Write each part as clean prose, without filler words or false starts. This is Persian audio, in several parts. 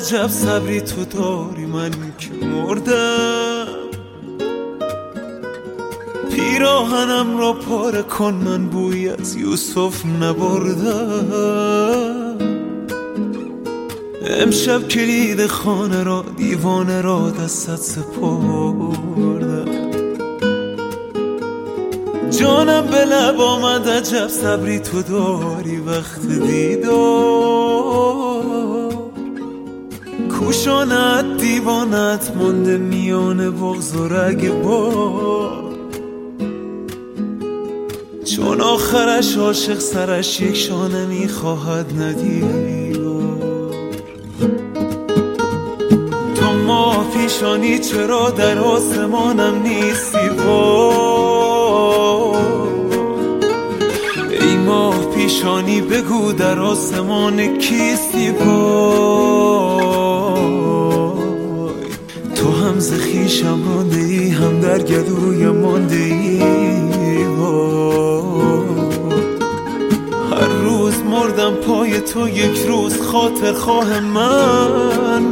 عجب صبری تو داری، من که مردم. پیراهنم را پاره کن، من بوی از یوسف نبردم. امشب کلید خانه را، دیوانه را دستت سپردم. جانم به لب آمد، عجب صبری تو داری وقت دیدار. کوشانت دیوانت مانده میان بغض و رگبار. چون آخرش عاشق سرش یک شانه میخواهد ندیدار. تو ماه پیشانی چرا در آسمانم نیستی وای؟ ای ماه پیشانی بگو در آسمان کیستی وای؟ تو هم ز خویشم رانده ای، هم در گلویم مانده ای وای. هر روز مردم پای تو، یک روز خاطر خواه من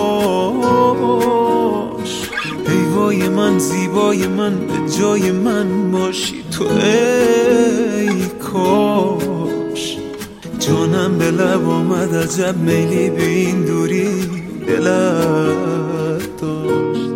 باش. ای وای من، زیبای من، به جای من باشی تو ای کاش. جانم به لب آمد، عجب میلی به این دوری دلت داشت.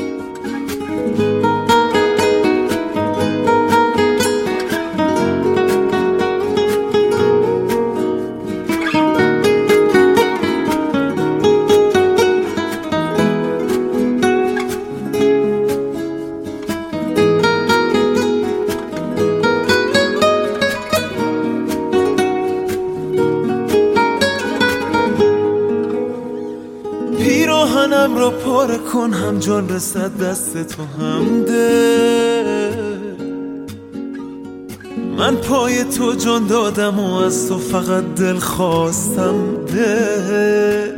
پیراهنم را پاره کن، هم جان رسد دست تو هم ده. من پای تو جان دادم و از تو فقط دل خواستم ده.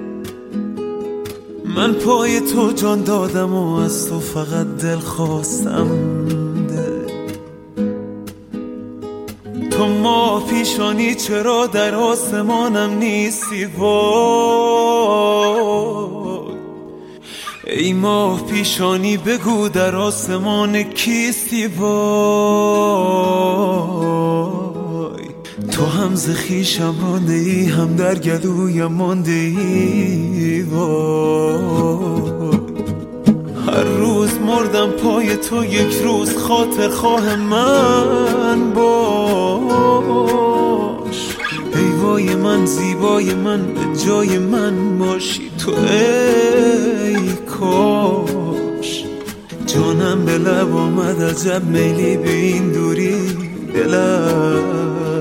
من پای تو جان دادم و از تو فقط دل خواستم ده. تو ماه پیشانی چرا در آسمانم نیستی وای؟ ای ماه پیشانی بگو در آسمان کیستی وای؟ تو هم ز خویشم رانده ای، هم در گلویم مانده ای وای. هر روز مردم پای تو، یک روز خاطر خواه من باش. ای وای من، زیبای من، به جای من باشی تو ای کاش. جانم به لب آمد، عجب میلی به این دوری دلت